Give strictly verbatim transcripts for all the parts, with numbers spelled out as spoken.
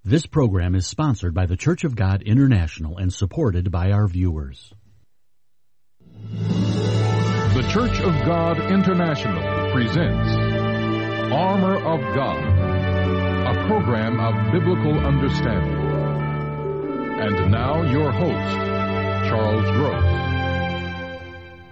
This program is sponsored by the Church of God International and supported by our viewers. The Church of God International presents Armor of God, a program of biblical understanding. And now your host, Charles Gross.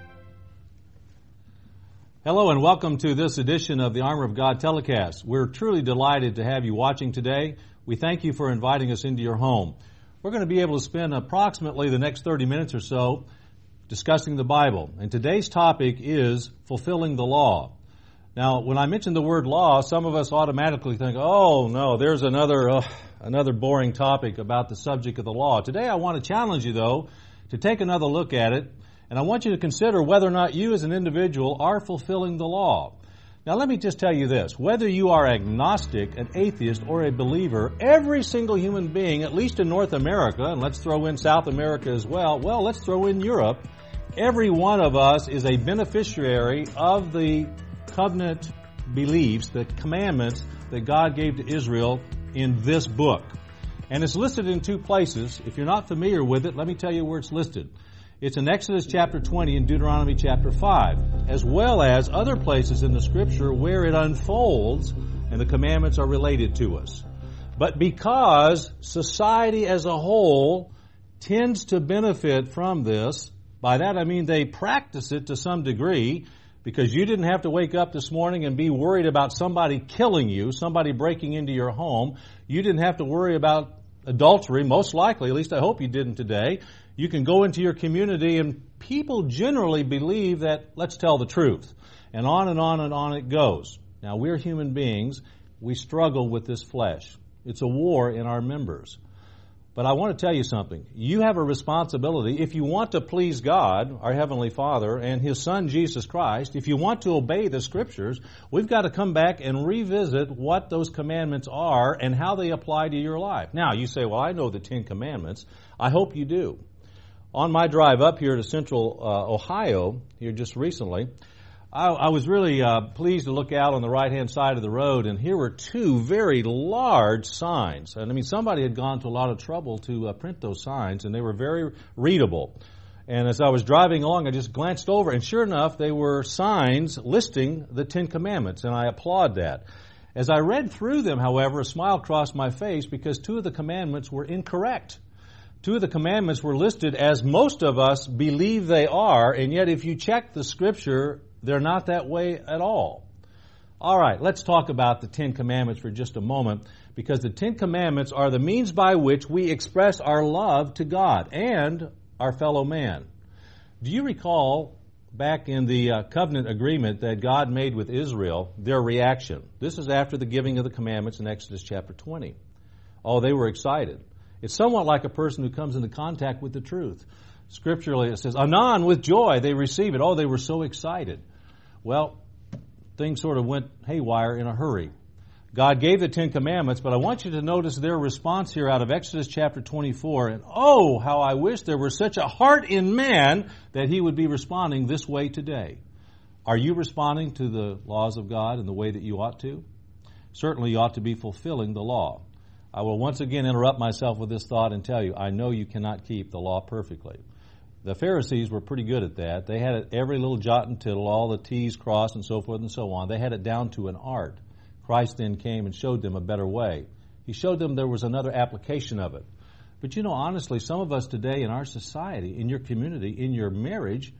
Hello and welcome to this edition of the Armor of God telecast. We're truly delighted to have you watching today. We thank you for inviting us into your home. We're going to be able to spend approximately the next thirty minutes or so discussing the Bible. And today's topic is fulfilling the law. Now, when I mention the word law, some of us automatically think, oh no, there's another uh, another boring topic about the subject of the law. Today I want to challenge you, though, to take another look at it, and I want you to consider whether or not you as an individual are fulfilling the law. Now, let me just tell you this. Whether you are agnostic, an atheist, or a believer, every single human being, at least in North America, and let's throw in South America as well, well, let's throw in Europe, every one of us is a beneficiary of the covenant beliefs, the commandments that God gave to Israel in this book. And it's listed in two places. If you're not familiar with it, let me tell you where it's listed. It's in Exodus chapter twenty and Deuteronomy chapter five, as well as other places in the Scripture where it unfolds and the commandments are related to us. But because society as a whole tends to benefit from this, by that I mean they practice it to some degree, because you didn't have to wake up this morning and be worried about somebody killing you, somebody breaking into your home. You didn't have to worry about adultery, most likely, at least I hope you didn't today. You can go into your community and people generally believe that, let's tell the truth. And on and on and on it goes. Now, we're human beings. We struggle with this flesh. It's a war in our members. But I want to tell you something. You have a responsibility. If you want to please God, our Heavenly Father, and His Son, Jesus Christ, if you want to obey the Scriptures, we've got to come back and revisit what those commandments are and how they apply to your life. Now, you say, well, I know the Ten Commandments. I hope you do. On my drive up here to central uh, Ohio, here just recently, I, I was really uh, pleased to look out on the right-hand side of the road, and here were two very large signs. And I mean, somebody had gone to a lot of trouble to uh, print those signs, and they were very readable. And as I was driving along, I just glanced over, and sure enough, they were signs listing the Ten Commandments, and I applaud that. As I read through them, however, a smile crossed my face because two of the commandments were incorrect. Two of the commandments were listed as most of us believe they are, and yet if you check the Scripture, they're not that way at all. All right, let's talk about the Ten Commandments for just a moment, because the Ten Commandments are the means by which we express our love to God and our fellow man. Do you recall back in the uh, covenant agreement that God made with Israel, their reaction? This is after the giving of the commandments in Exodus chapter twenty. Oh, they were excited. It's somewhat like a person who comes into contact with the truth. Scripturally, it says, anon, with joy, they receive it. Oh, they were so excited. Well, things sort of went haywire in a hurry. God gave the Ten Commandments, but I want you to notice their response here out of Exodus chapter twenty-four. And oh, how I wish there were such a heart in man that he would be responding this way today. Are you responding to the laws of God in the way that you ought to? Certainly you ought to be fulfilling the law. I will once again interrupt myself with this thought and tell you, I know you cannot keep the law perfectly. The Pharisees were pretty good at that. They had it every little jot and tittle, all the T's crossed and so forth and so on. They had it down to an art. Christ then came and showed them a better way. He showed them there was another application of it. But you know, honestly, some of us today in our society, in your community, in your marriage,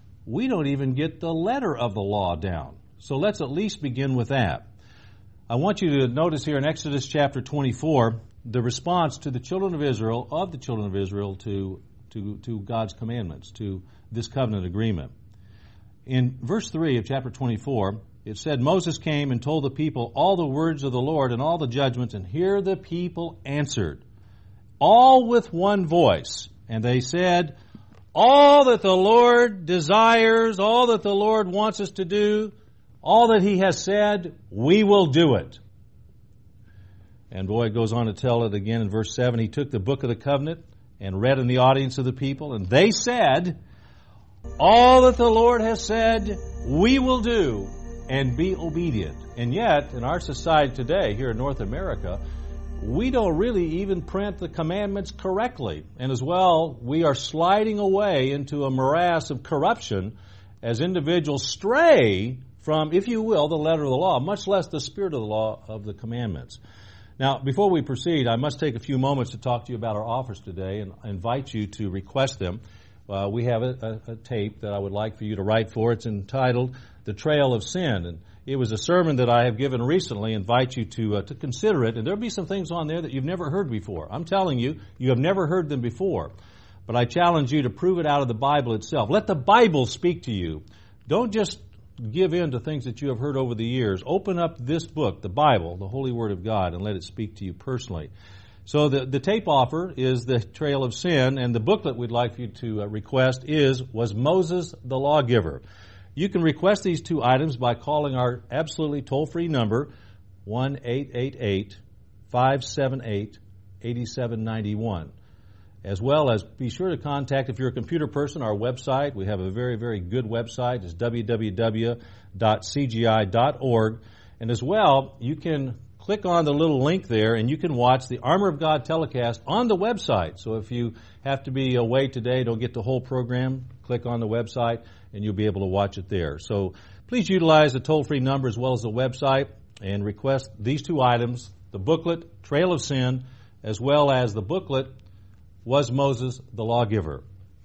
we don't even get the letter of the law down. So let's at least begin with that. I want you to notice here in Exodus chapter twenty-four, the response to the children of Israel, of the children of Israel, to, to, to God's commandments, to this covenant agreement. In verse three of chapter twenty-four, it said, Moses came and told the people all the words of the Lord and all the judgments, and here the people answered, all with one voice. And they said, all that the Lord desires, all that the Lord wants us to do, all that He has said, we will do it. And boy, it goes on to tell it again in verse seven. He took the book of the covenant and read in the audience of the people, and they said, all that the Lord has said, we will do, and be obedient. And yet, in our society today, here in North America, we don't really even print the commandments correctly. And as well, we are sliding away into a morass of corruption as individuals stray from, if you will, the letter of the law, much less the spirit of the law of the commandments. Now, before we proceed, I must take a few moments to talk to you about our offers today and invite you to request them. Uh, we have a, a, a tape that I would like for you to write for. It's entitled The Trail of Sin. And it was a sermon that I have given recently. I invite you to uh, to consider it. And there'll be some things on there that you've never heard before. I'm telling you, you have never heard them before. But I challenge you to prove it out of the Bible itself. Let the Bible speak to you. Don't just give in to things that you have heard over the years. Open up this book, the Bible, the Holy Word of God, and let it speak to you personally. So the, the tape offer is The Trail of Sin, and the booklet we'd like you to uh, request is Was Moses the Lawgiver? You can request these two items by calling our absolutely toll-free number, one eight eight eight, five seven eight, eight seven nine one. As well as be sure to contact, if you're a computer person, our website. We have a very, very good website. It's w w w dot c g i dot org. And as well, you can click on the little link there and you can watch the Armor of God telecast on the website. So if you have to be away today, don't get the whole program, click on the website and you'll be able to watch it there. So please utilize the toll-free number as well as the website and request these two items, the booklet, Trail of Sin, as well as the booklet, Was Moses the Lawgiver?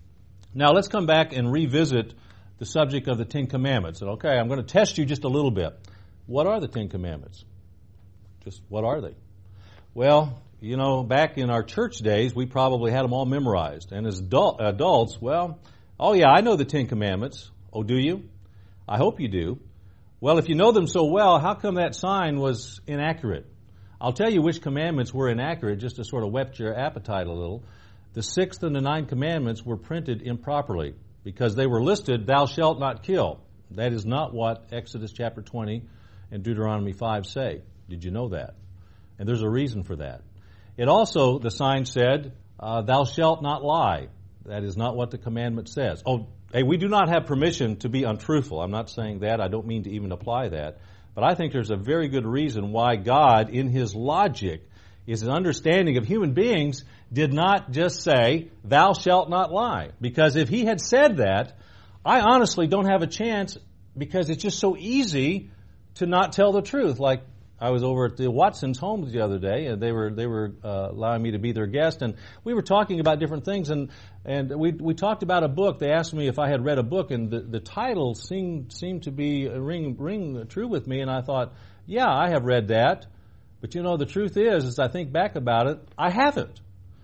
Now let's come back and revisit the subject of the Ten Commandments. And okay, I'm going to test you just a little bit. What are the Ten Commandments? Just what are they? Well, you know, back in our church days, we probably had them all memorized. And as adult, adults, well, oh yeah, I know the Ten Commandments. Oh, do you? I hope you do. Well, if you know them so well, how come that sign was inaccurate? I'll tell you which commandments were inaccurate just to sort of whet your appetite a little. The sixth and the ninth commandments were printed improperly because they were listed, thou shalt not kill. That is not what Exodus chapter twenty and Deuteronomy five say. Did you know that? And there's a reason for that. It also, the sign said, uh, thou shalt not lie. That is not what the commandment says. Oh, hey, we do not have permission to be untruthful. I'm not saying that. I don't mean to even apply that. But I think there's a very good reason why God, in His logic, His understanding of human beings, did not just say, thou shalt not lie. Because if He had said that, I honestly don't have a chance because it's just so easy to not tell the truth. Like, I was over at the Watsons' home the other day, and they were they were uh, allowing me to be their guest, and we were talking about different things, and and we we talked about a book. They asked me if I had read a book, and the, the title seemed seemed to be ring ring true with me, and I thought, yeah, I have read that, but you know, the truth is, as I think back about it, I haven't.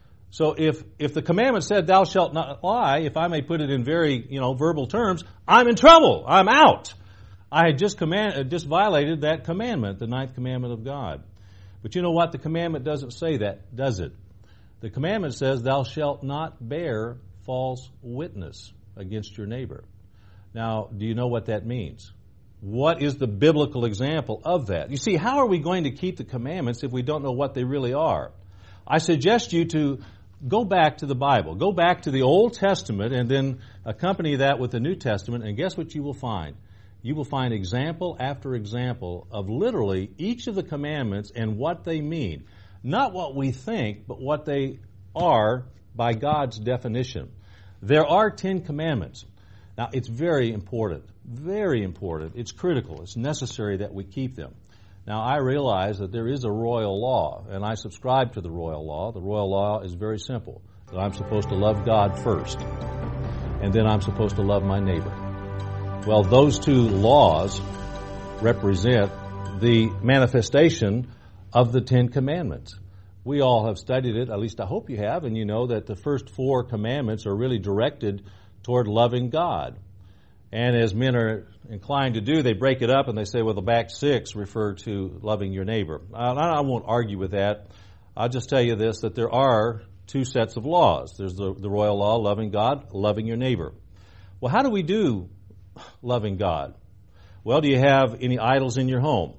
So if if the commandment said, "Thou shalt not lie," if I may put it in very you know verbal terms, I'm in trouble. I'm out. I had just command, just violated that commandment, the ninth commandment of God. But you know what? The commandment doesn't say that, does it? The commandment says, thou shalt not bear false witness against your neighbor. Now, do you know what that means? What is the biblical example of that? You see, how are we going to keep the commandments if we don't know what they really are? I suggest you to go back to the Bible. Go back to the Old Testament and then accompany that with the New Testament, and guess what you will find? You will find example after example of literally each of the commandments and what they mean. Not what we think, but what they are by God's definition. There are Ten Commandments. Now, it's very important, very important. It's critical. It's necessary that we keep them. Now, I realize that there is a royal law, and I subscribe to the royal law. The royal law is very simple, that I'm supposed to love God first, and then I'm supposed to love my neighbor. Well, those two laws represent the manifestation of the Ten Commandments. We all have studied it, at least I hope you have, and you know that the first four commandments are really directed toward loving God. And as men are inclined to do, they break it up and they say, well, the back six refer to loving your neighbor. I, I won't argue with that. I'll just tell you this, that there are two sets of laws. There's the, the royal law, loving God, loving your neighbor. Well, how do we do loving God? Well, do you have any idols in your home?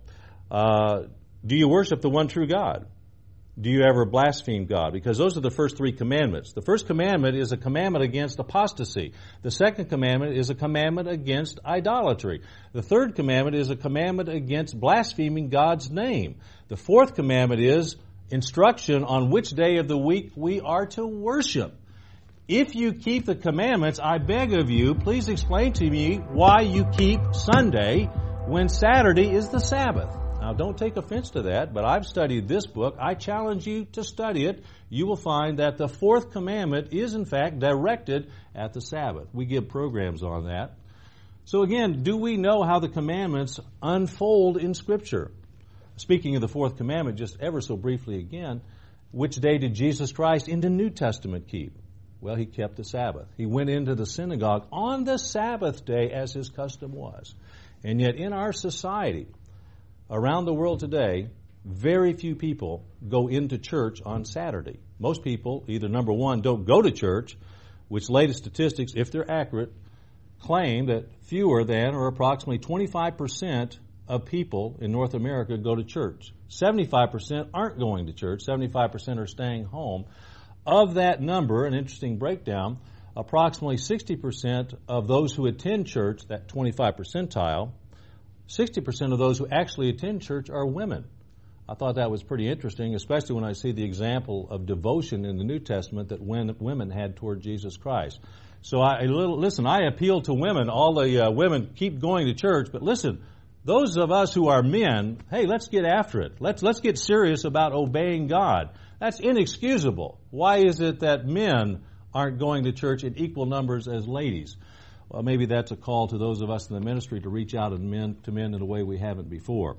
Uh, do you worship the one true God? Do you ever blaspheme God? Because those are the first three commandments. The first commandment is a commandment against apostasy. The second commandment is a commandment against idolatry. The third commandment is a commandment against blaspheming God's name. The fourth commandment is instruction on which day of the week we are to worship. If you keep the commandments, I beg of you, please explain to me why you keep Sunday when Saturday is the Sabbath. Now, don't take offense to that, but I've studied this book. I challenge you to study it. You will find that the fourth commandment is, in fact, directed at the Sabbath. We give programs on that. So again, do we know how the commandments unfold in Scripture? Speaking of the fourth commandment, just ever so briefly again, which day did Jesus Christ in the New Testament keep? Well, he kept the Sabbath. He went into the synagogue on the Sabbath day as his custom was. And yet in our society, around the world today, very few people go into church on Saturday. Most people either, number one, don't go to church, which latest statistics, if they're accurate, claim that fewer than or approximately twenty-five percent of people in North America go to church. seventy-five percent aren't going to church. seventy-five percent are staying home. Of that number, an interesting breakdown, approximately sixty percent of those who attend church, that twenty-five percentile, sixty percent of those who actually attend church are women. I thought that was pretty interesting, especially when I see the example of devotion in the New Testament that women had toward Jesus Christ. So I listen, I appeal to women. All the uh, women keep going to church, but listen, those of us who are men, hey, let's get after it. Let's let's get serious about obeying God. That's inexcusable. Why is it that men aren't going to church in equal numbers as ladies? Well, maybe that's a call to those of us in the ministry to reach out to men, to men in a way we haven't before.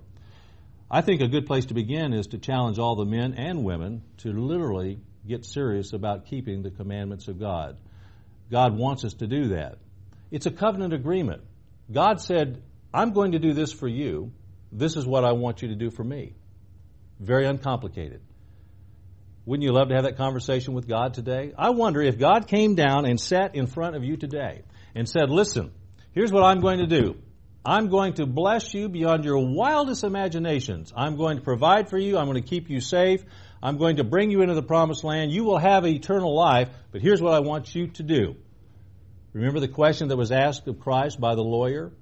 I think a good place to begin is to challenge all the men and women to literally get serious about keeping the commandments of God. God wants us to do that. It's a covenant agreement. God said, I'm going to do this for you. This is what I want you to do for me. Very uncomplicated. Wouldn't you love to have that conversation with God today? I wonder if God came down and sat in front of you today and said, listen, here's what I'm going to do. I'm going to bless you beyond your wildest imaginations. I'm going to provide for you. I'm going to keep you safe. I'm going to bring you into the promised land. You will have eternal life, but here's what I want you to do. Remember the question that was asked of Christ by the lawyer?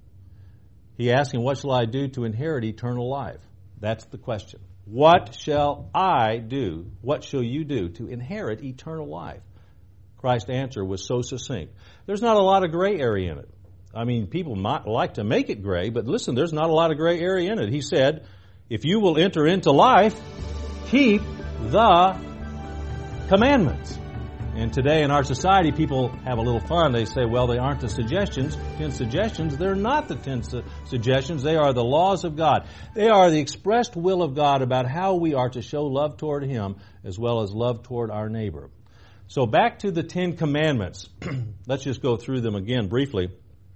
He asked him, what shall I do to inherit eternal life? That's the question. What shall I do? What shall you do to inherit eternal life? Christ's answer was so succinct. There's not a lot of gray area in it. I mean, people might like to make it gray, but listen, there's not a lot of gray area in it. He said, if you will enter into life, keep the commandments. And today in our society, people have a little fun. They say, well, they aren't the suggestions, ten suggestions. They're not the ten su- suggestions. They are the laws of God. They are the expressed will of God about how we are to show love toward Him as well as love toward our neighbor. So back to the Ten Commandments. Let's just go through them again briefly.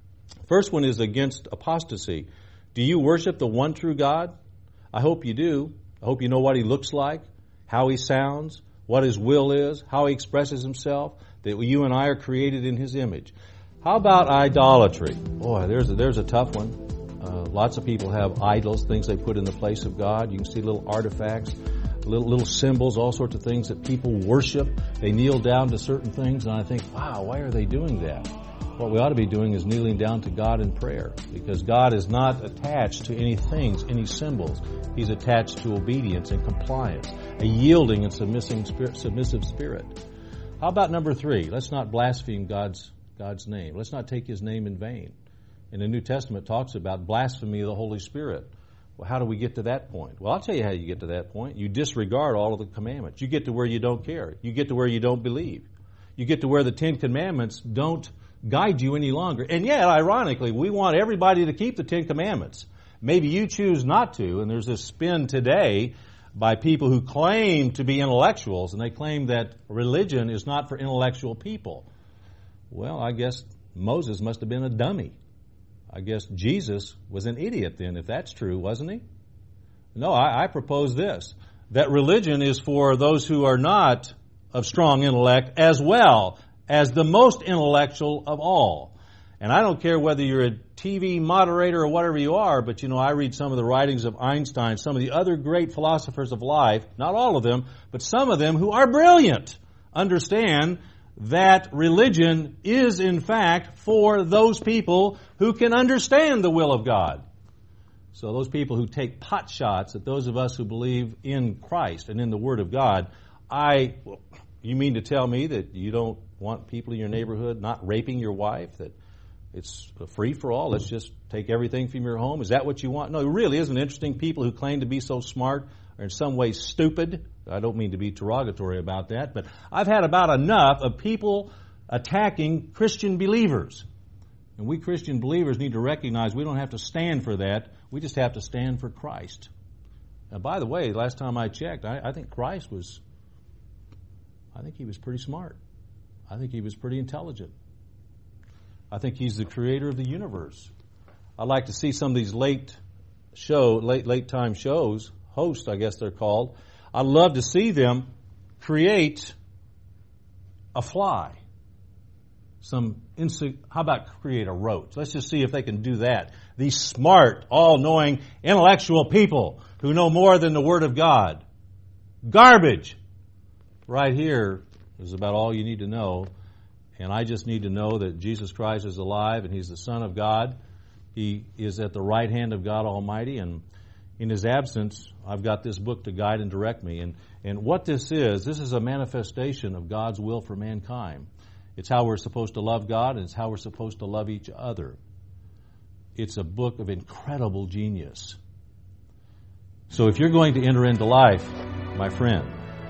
First one is against apostasy. Do you worship the one true God? I hope you do. I hope you know what He looks like, how He sounds, what His will is, how He expresses Himself, that you and I are created in His image. How about idolatry? Boy, there's a, there's a tough one. Uh, lots of people have idols, things they put in the place of God. You can see little artifacts, little, little symbols, all sorts of things that people worship. They kneel down to certain things, and I think, wow, why are they doing that? What we ought to be doing is kneeling down to God in prayer, because God is not attached to any things, any symbols. He's attached to obedience and compliance, a yielding and submissive spirit. Submissive spirit. How about number three? Let's not blaspheme God's God's name. Let's not take His name in vain. And the New Testament talks about blasphemy of the Holy Spirit. Well, how do we get to that point? Well, I'll tell you how you get to that point. You disregard all of the commandments. You get to where you don't care. You get to where you don't believe. You get to where the Ten Commandments don't guide you any longer. And yet, ironically, we want everybody to keep the Ten Commandments. Maybe you choose not to, and there's this spin today by people who claim to be intellectuals, and they claim that religion is not for intellectual people. Well, I guess Moses must have been a dummy. I guess Jesus was an idiot then, if that's true, wasn't he? No, I, I propose this, that religion is for those who are not of strong intellect as well as the most intellectual of all. And I don't care whether you're a T V moderator or whatever you are, but you know, I read some of the writings of Einstein, some of the other great philosophers of life, not all of them, but some of them who are brilliant, understand that religion is in fact for those people who can understand the will of God. So those people who take pot shots at those of us who believe in Christ and in the Word of God, I, you mean to tell me that you don't want people in your neighborhood not raping your wife, that it's free for all, let's just take everything from your home? Is that what you want? No, it really isn't interesting. People who claim to be so smart are in some way stupid. I don't mean to be derogatory about that, but I've had about enough of people attacking Christian believers. And we Christian believers need to recognize we don't have to stand for that. We just have to stand for Christ. Now, by the way, last time I checked, I, I think Christ was, I think he was pretty smart. I think he was pretty intelligent. I think he's the creator of the universe. I'd like to see some of these late show, late late time shows, hosts, I guess they're called. I'd love to see them create a fly. Some inse- how about create a roach? Let's just see if they can do that. These smart, all-knowing, intellectual people who know more than the Word of God. Garbage. Right here is about all you need to know. And I just need to know that Jesus Christ is alive and He's the Son of God. He is at the right hand of God Almighty, and in His absence, I've got this book to guide and direct me. And, and what this is, this is a manifestation of God's will for mankind. It's how we're supposed to love God, and it's how we're supposed to love each other. It's a book of incredible genius. So if you're going to enter into life, my friend,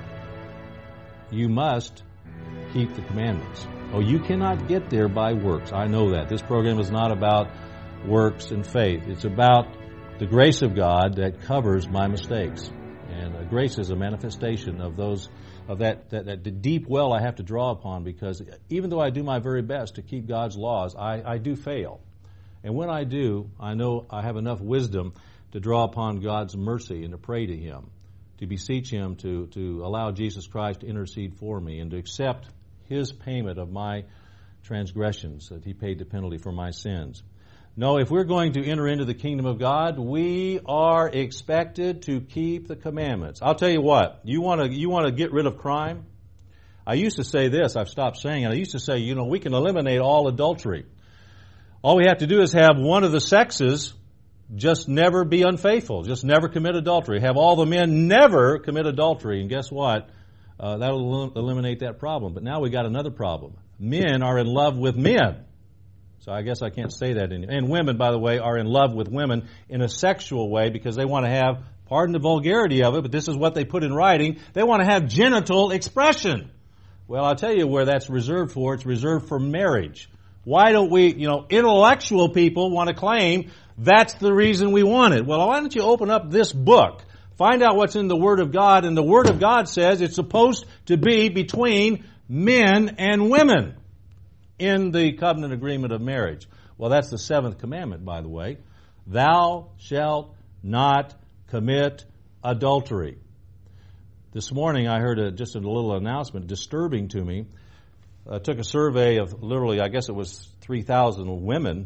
you must keep the commandments. Oh, you cannot get there by works. I know that. This program is not about works and faith. It's about the grace of God that covers my mistakes. And uh, grace is a manifestation of those of that, that, that the deep well I have to draw upon, because even though I do my very best to keep God's laws, I, I do fail. And when I do, I know I have enough wisdom to draw upon God's mercy and to pray to Him, to beseech Him to, to allow Jesus Christ to intercede for me and to accept His payment of my transgressions, that He paid the penalty for my sins. No, if we're going to enter into the kingdom of God, we are expected to keep the commandments. I'll tell you what, you want to you want to get rid of crime? I used to say this, I've stopped saying it. I used to say, you know, we can eliminate all adultery. All we have to do is have one of the sexes just never be unfaithful, just never commit adultery. Have all the men never commit adultery, and guess what? Uh, that will eliminate that problem. But now we got another problem. Men are in love with men. So I guess I can't say that anymore. And women, by the way, are in love with women in a sexual way because they want to have, pardon the vulgarity of it, but this is what they put in writing, they want to have genital expression. Well, I'll tell you where that's reserved for. It's reserved for marriage. Why don't we, you know, intellectual people want to claim that's the reason we want it. Well, why don't you open up this book? Find out what's in the Word of God, and the Word of God says it's supposed to be between men and women in the covenant agreement of marriage. Well, that's the seventh commandment, by the way. Thou shalt not commit adultery. This morning I heard a, just a little announcement disturbing to me. I took a survey of literally, I guess it was three thousand women,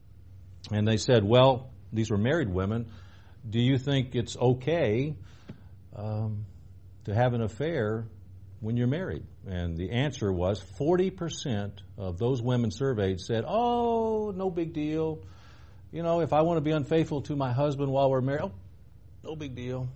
and they said, well, these were married women, do you think it's okay um, to have an affair when you're married? And the answer was forty percent of those women surveyed said, oh, no big deal. You know, if I want to be unfaithful to my husband while we're married, oh, no big deal.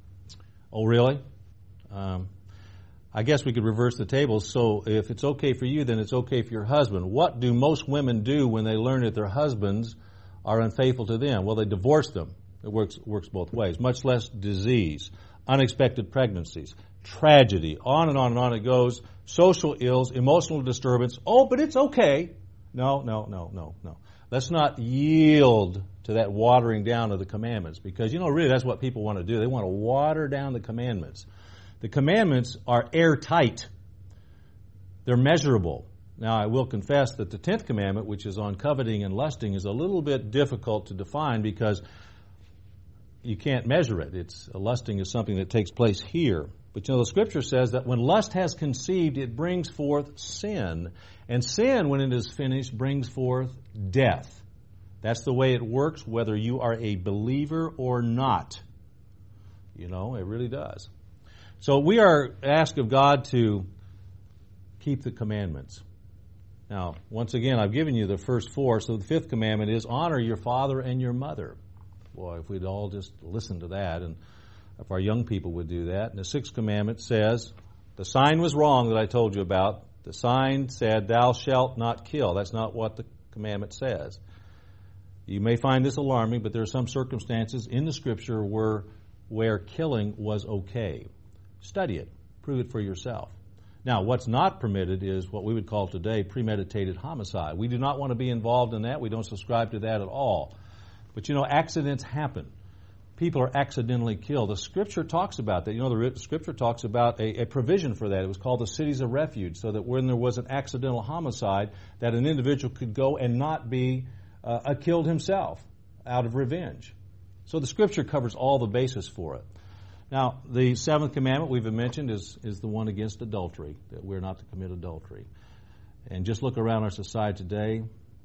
Oh, really? Um, I guess we could reverse the tables. So if it's okay for you, then it's okay for your husband. What do most women do when they learn that their husbands are unfaithful to them? Well, they divorce them. It works works both ways. Much less disease, unexpected pregnancies, tragedy, on and on and on it goes, social ills, emotional disturbance. Oh, but it's okay. No, no, no, no, no. Let's not yield to that watering down of the commandments, because, you know, really that's what people want to do. They want to water down the commandments. The commandments are airtight. They're measurable. Now, I will confess that the tenth commandment, which is on coveting and lusting, is a little bit difficult to define because you can't measure it. It's lusting is something that takes place here. But you know, the Scripture says that when lust has conceived, it brings forth sin. And sin, when it is finished, brings forth death. That's the way it works, whether you are a believer or not. You know, it really does. So we are asked of God to keep the commandments. Now, once again, I've given you the first four. So the fifth commandment is honor your father and your mother. Boy, if we'd all just listen to that, and if our young people would do that. And the sixth commandment says, the sign was wrong that I told you about. The sign said, thou shalt not kill. That's not what the commandment says. You may find this alarming, but there are some circumstances in the Scripture where, where killing was okay. Study it. Prove it for yourself. Now, what's not permitted is what we would call today premeditated homicide. We do not want to be involved in that. We don't subscribe to that at all. But, you know, accidents happen. People are accidentally killed. The Scripture talks about that. You know, the Scripture talks about a, a provision for that. It was called the cities of refuge, so that when there was an accidental homicide, that an individual could go and not be uh, killed himself out of revenge. So the Scripture covers all the basis for it. Now, the seventh commandment we've mentioned is, is the one against adultery, that we're not to commit adultery. And just look around our society today.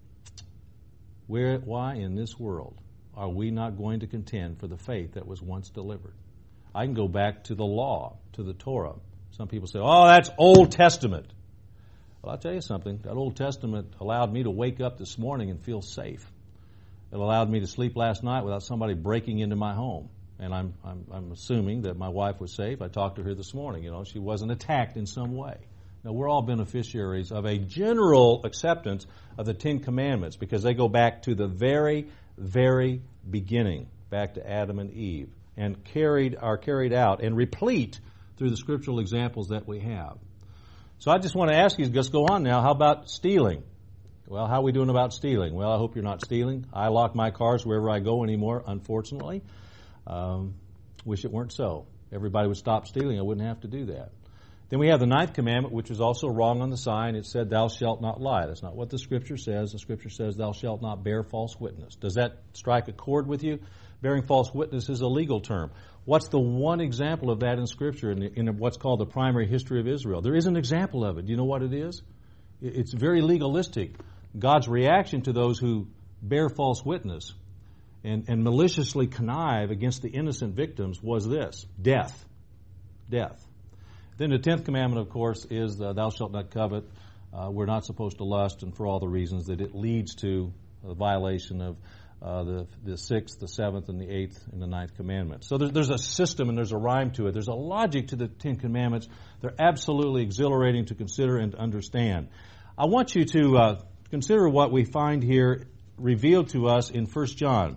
Where, why in this world are we not going to contend for the faith that was once delivered? I can go back to the law, to the Torah. Some people say, oh, that's Old Testament. Well, I'll tell you something. That Old Testament allowed me to wake up this morning and feel safe. It allowed me to sleep last night without somebody breaking into my home. And I'm, I'm, I'm assuming that my wife was safe. I talked to her this morning. You know, she wasn't attacked in some way. Now, we're all beneficiaries of a general acceptance of the Ten Commandments because they go back to the very, very beginning, back to Adam and Eve, and carried are carried out and replete through the scriptural examples that we have. So I just want to ask you, just go on now, how about stealing? Well, how are we doing about stealing? Well, I hope you're not stealing. I lock my cars wherever I go anymore, unfortunately. Um, wish it weren't so. Everybody would stop stealing. I wouldn't have to do that. Then we have the ninth commandment, which was also wrong on the sign. It said, thou shalt not lie. That's not what the Scripture says. The Scripture says, thou shalt not bear false witness. Does that strike a chord with you? Bearing false witness is a legal term. What's the one example of that in Scripture in, in what's called the primary history of Israel? There is an example of it. Do you know what it is? It's very legalistic. God's reaction to those who bear false witness and, and maliciously connive against the innocent victims was this: death. Death. Then the tenth commandment, of course, is uh, thou shalt not covet. Uh, we're not supposed to lust, and for all the reasons that it leads to a violation of uh, the, the sixth, the seventh, and the eighth, and the ninth commandment. So there's, there's a system and there's a rhyme to it. There's a logic to the Ten Commandments. They're absolutely exhilarating to consider and to understand. I want you to uh, consider what we find here revealed to us in First John.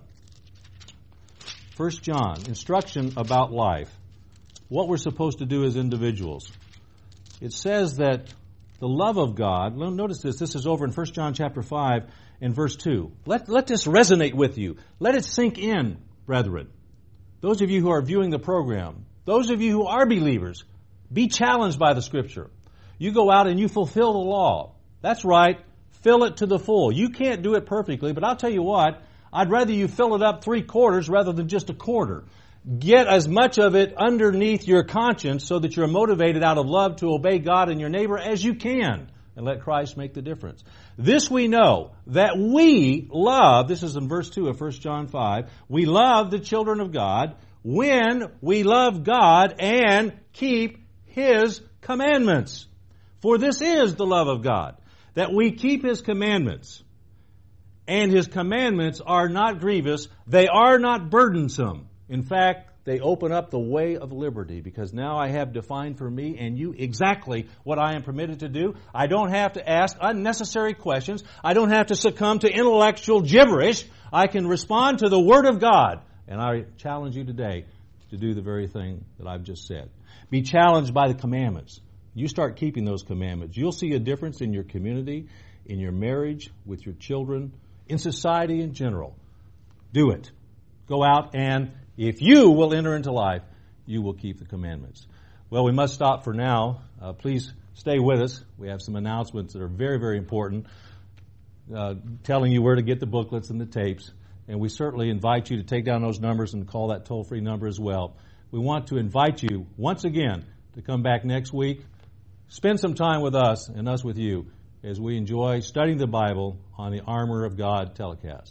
First John, instruction about life. What we're supposed to do as individuals. It says that the love of God, notice this, this is over in First John chapter five and verse two. Let, let this resonate with you. Let it sink in, brethren. Those of you who are viewing the program, those of you who are believers, be challenged by the Scripture. You go out and you fulfill the law. That's right. Fill it to the full. You can't do it perfectly, but I'll tell you what, I'd rather you fill it up three quarters rather than just a quarter. Get as much of it underneath your conscience so that you're motivated out of love to obey God and your neighbor as you can, and let Christ make the difference. This we know, that we love, this is in verse two of First John five, we love the children of God when we love God and keep His commandments. For this is the love of God, that we keep His commandments. And His commandments are not grievous, they are not burdensome. In fact, they open up the way of liberty, because now I have defined for me and you exactly what I am permitted to do. I don't have to ask unnecessary questions. I don't have to succumb to intellectual gibberish. I can respond to the Word of God. And I challenge you today to do the very thing that I've just said. Be challenged by the commandments. You start keeping those commandments. You'll see a difference in your community, in your marriage, with your children, in society in general. Do it. Go out and if you will enter into life, you will keep the commandments. Well, we must stop for now. Uh, please stay with us. We have some announcements that are very, very important, uh, telling you where to get the booklets and the tapes. And we certainly invite you to take down those numbers and call that toll-free number as well. We want to invite you once again to come back next week. Spend some time with us and us with you as we enjoy studying the Bible on the Armor of God telecast.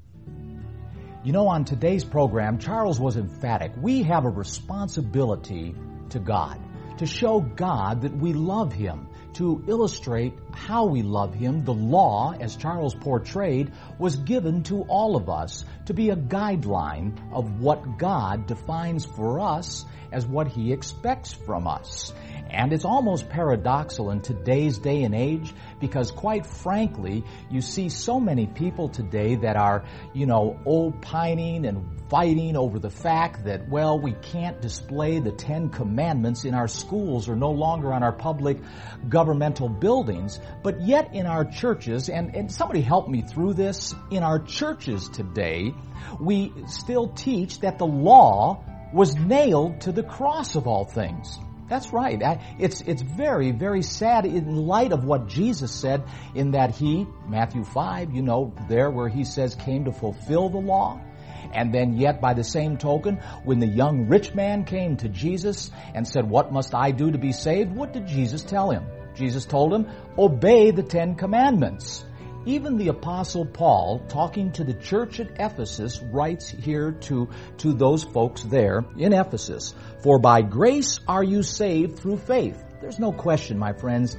You know, on today's program, Charles was emphatic. We have a responsibility to God. to show God that we love Him. To illustrate how we love Him, the law, as Charles portrayed, was given to all of us to be a guideline of what God defines for us as what He expects from us. And it's almost paradoxical in today's day and age because, quite frankly, you see so many people today that are, you know, opining and fighting over the fact that, well, we can't display the Ten Commandments in our schools or no longer on our public governmental buildings. But yet in our churches, and, and somebody help me through this, in our churches today, we still teach that the law was nailed to the cross of all things. That's right. It's it's very, very sad in light of what Jesus said in that He, Matthew five, you know, there where He says came to fulfill the law. And then yet by the same token, when the young rich man came to Jesus and said, what must I do to be saved? What did Jesus tell him? Jesus told him, obey the Ten Commandments. Even the Apostle Paul, talking to the church at Ephesus, writes here to, to those folks there in Ephesus, for by grace are you saved through faith. There's no question, my friends.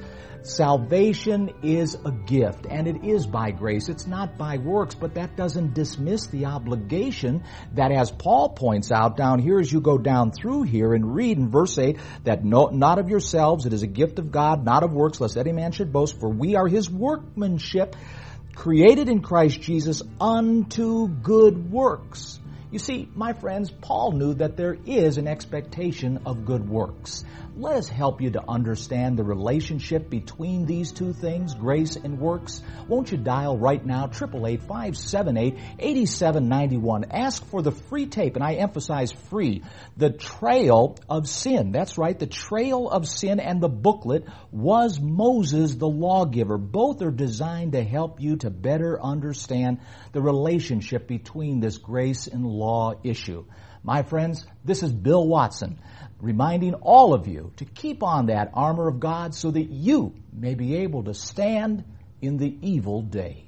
Salvation is a gift, and it is by grace. It's not by works, but that doesn't dismiss the obligation that, as Paul points out down here, as you go down through here and read in verse eight, that no, not of yourselves, it is a gift of God, not of works, lest any man should boast, for we are His workmanship, created in Christ Jesus unto good works. You see, my friends, Paul knew that there is an expectation of good works. Let us help you to understand the relationship between these two things, grace and works. Won't you dial right now, eight eight eight, five seven eight, eight seven nine one. Ask for the free tape, and I emphasize free, The Trail of Sin. That's right, The Trail of Sin, and the booklet, Was Moses the Lawgiver? Both are designed to help you to better understand the relationship between this grace and law issue. My friends, this is Bill Watson, reminding all of you to keep on that armor of God so that you may be able to stand in the evil day.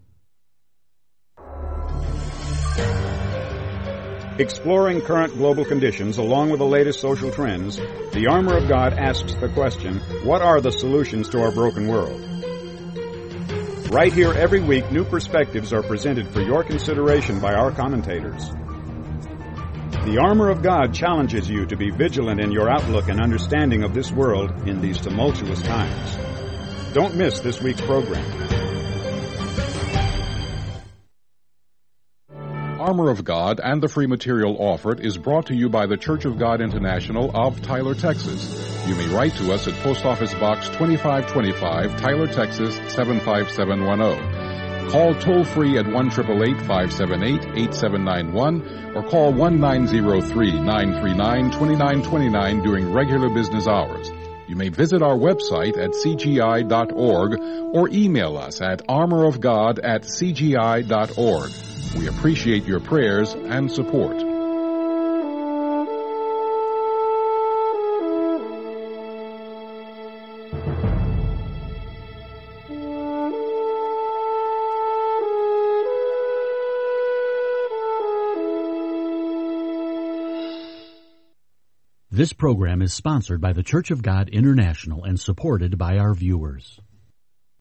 Exploring current global conditions along with the latest social trends, the Armor of God asks the question, what are the solutions to our broken world? Right here every week, new perspectives are presented for your consideration by our commentators. The Armor of God challenges you to be vigilant in your outlook and understanding of this world in these tumultuous times. Don't miss this week's program. Armor of God and the free material offered is brought to you by the Church of God International of Tyler, Texas. You may write to us at Post Office Box twenty-five twenty-five, Tyler, Texas seven five seven one zero. Call toll-free at one eight eight eight, five seven eight, eight seven nine one or call one nine zero three, nine three nine, two nine two nine during regular business hours. You may visit our website at c g i dot org or email us at armorofgod at c g i dot org. We appreciate your prayers and support. This program is sponsored by the Church of God International and supported by our viewers.